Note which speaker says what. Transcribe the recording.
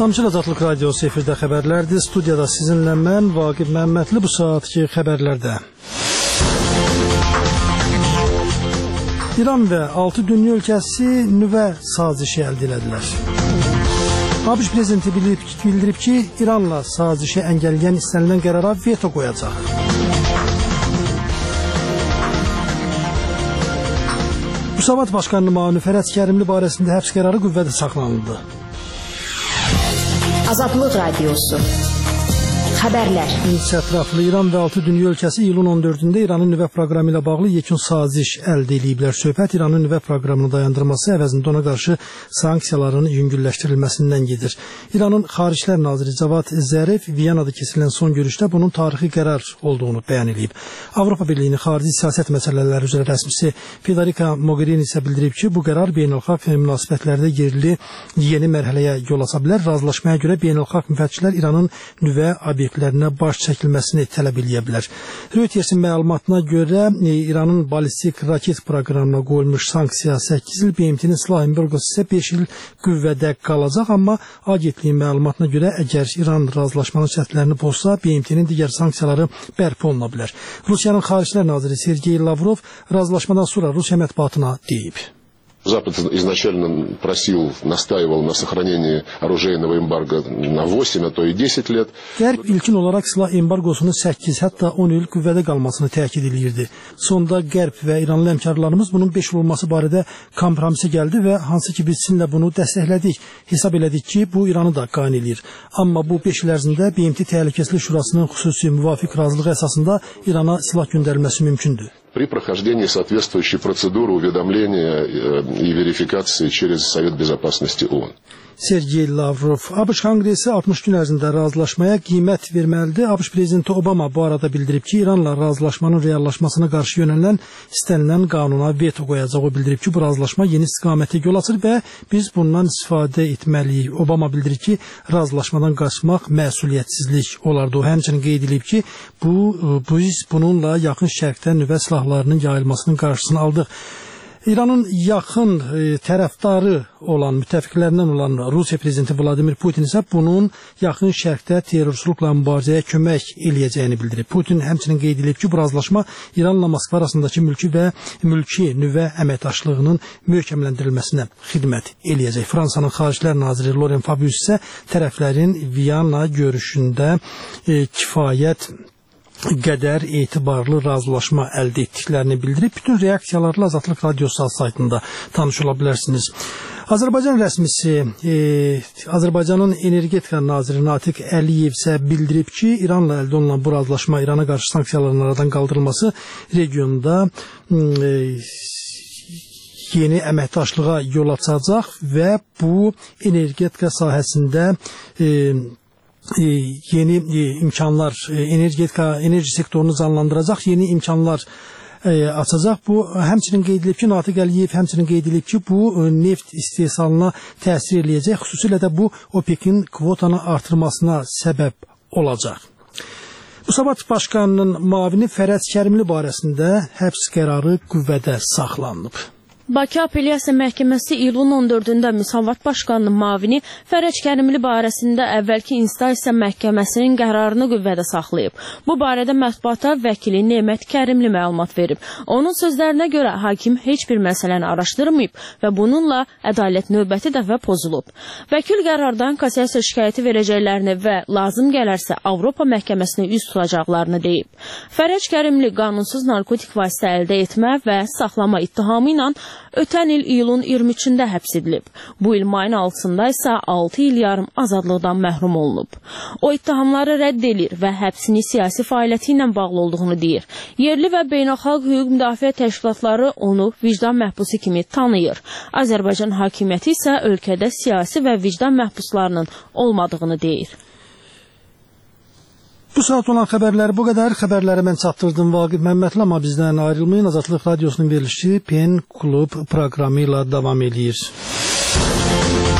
Speaker 1: Samçıl Azadlıq Radiosu efirdə xəbərlərdir. Studiyada sizinlə mən, Vaqif Məmmədli, bu saatki xəbərlərdə. İran və 6 dünya ölkəsi nüvə sazişi əldə elədilər. ABŞ prezidenti bildirib ki, İranla sazişi əngəlləyən istənilən qərara veto qoyacaq. Müsavat Başkanının müavini Fərəc Kərimli barəsində həbs qərarı qüvvədə saxlanıldı.
Speaker 2: Azadlıq Radiosu. Xəbərlər.
Speaker 1: Ətraflı İran və 6 dünya ölkəsi iyulun 14-də İranın nüvə proqramı ilə bağlı yekun saziş əldə ediblər. Söhbət İranın nüvə proqramını dayandırması əvəzində ona qarşı sanksiyaların yüngülləşdirilməsindən gedir. İranın Xariclər Naziri Cavad Zərif Viyanada keçirilən son görüşdə bunun tarixi qərar olduğunu bəyan edib. Avropa Birliyinin xarici siyasət məsələləri üzrə rəsmisi Federica Mogherini isə bildirib ki, bu qərar beynəlxalq münasibətlərdə yerli yeni mərhələyə yol aça bilər. Razılaşmaya görə beynəlxalq müfəttişlər İranın nüvə obyektlərinə baş çəkilməsini tələb edə bilər. Reutersin məlumatına görə İranın ballistik raket proqramına qoyulmuş sanksiya 8 il, BMT-nin silah embargosu isə 5 il qüvvədə qalacaq, amma agentliyin məlumatına görə əgər İran razılaşmanın şərtlərini pozsa, BMT-nin digər sanksiyaları bərpa oluna bilər. Rusiyanın Xariclər Naziri Sergey Lavrov razılaşmadan sonra Rusiya mətbuatına deyib.
Speaker 3: Запад изначально настаивал на сохранении оружейного эмбарго на 8, а то и 10 лет.
Speaker 1: Qərb ilkin olaraq silah embarqosunu 8, hətta 10 il qüvvədə qalmasını təkid edirdi. Sonda Qərb və İranlı həmkarlarımız bunun 5 il olması barədə kompromisə gəldi və hansı ki biz sizinlə bunu dəstəklədik. Hesab elədik ki, bu İranı da qane edir. Amma bu 5 il ərzində BMT Təhlükəsizlik Şurasının xüsusi müvafiq razılığı əsasında İrana silah göndərilməsi mümkündür.
Speaker 3: При прохождении соответствующей процедуры уведомления и верификации через Совет Безопасности ООН.
Speaker 1: Sergey Lavrov, ABŞ Konqresi 60 gün ərzində razılaşmaya qiymət verməlidir. ABŞ prezidenti Obama bu arada bildirib ki, İranla razılaşmanın reallaşmasına qarşı yönələn istənilən qanuna veto qoyacaq. O bildirib ki, bu razılaşma yeni istiqamətə yol açır və biz bundan istifadə etməliyik. Obama bildirib ki, razılaşmadan qaçmaq məsuliyyətsizlik olardı. O həmçinin qeyd edib ki, biz bununla yaxın şərqdə nüvə silahlarının yayılmasının qarşısını aldıq. İranın yaxın tərəfdarı olan, müttəfiqlərindən olan Rusiya prezidenti Vladimir Putin isə bunun yaxın şərqdə terrorçuluqla mübarizəyə kömək eləyəcəyini bildirib. Putin həmçinin qeyd edib ki, bu razılaşma İranla Moskva arasındakı mülki nüvə əməkdaşlığının möhkəmləndirilməsinə xidmət eləyəcək. Fransanın Xariclər Naziri Laurent Fabius isə tərəflərin Viyana görüşündə kifayət qədər etibarlı razılaşma əldə etdiklərini bildirib. Bütün reaksiyalarla Azadlıq Radiosu saytında tanış ola bilərsiniz. Azərbaycan rəsmisi, Azərbaycanın Energetika Naziri Natiq Əliyev isə bildirib ki, İranla əldə olunan bu razılaşma İrana qarşı sanksiyaların aradan qaldırılması regionda yeni əməkdaşlığa yol açacaq və bu energetika sahəsində yeni imkanlar, enerji sektorunu canlandıracaq, yeni imkanlar açacaq. Bu həmçinin qeyd edilib ki, Natiq Əliyev həmçinin qeyd edilib ki, bu neft istehsalına təsir eləyəcək, xüsusilə də bu OPEC-in kvotanı artırmasına səbəb olacaq. Müsavat Başkanının müavini Fərəc Kərimli barəsində həbs qərarı qüvvədə saxlanılıb.
Speaker 4: Bakı Apellyasiya Məhkəməsi iyulun 14-də Müsavat Başkanının müavini Fərəc Kərimli barəsində əvvəlki instansiya məhkəməsinin qərarını qüvvədə saxlayıb. Bu barədə mətbuata vəkili Nemət Kərimli məlumat verib. Onun sözlərinə görə hakim heç bir məsələni araşdırmayıb və bununla ədalət növbəti dəfə pozulub. Vəkil qərardan kassasiya şikayəti verəcəklərini və lazım gələrsə Avropa məhkəməsinə üz tutacaqlarını deyib. Fərəc Kərimli qanunsuz narkotik vasitə əldə etmə və saxlama ittihamı ilə ötən il iyulun 23-də həbs edilib. Bu il mayın 6-da isə 6 il yarım azadlıqdan məhrum olunub. O ittihamları rədd edir və həbsini siyasi fəaliyyəti ilə bağlı olduğunu deyir. Yerli və beynəlxalq hüquq müdafiə təşkilatları onu vicdan məhbusu kimi tanıyır. Azərbaycan hakimiyyəti isə ölkədə siyasi və vicdan məhbuslarının olmadığını deyir.
Speaker 1: Bu saat olan xəbərləri bu qədər. Xəbərləri mən çatdırdım Vaqif Məmmədli, amma bizdən ayrılmayın. Azadlıq Radiosunun verilişi Pen Klub proqramı ilə davam edir.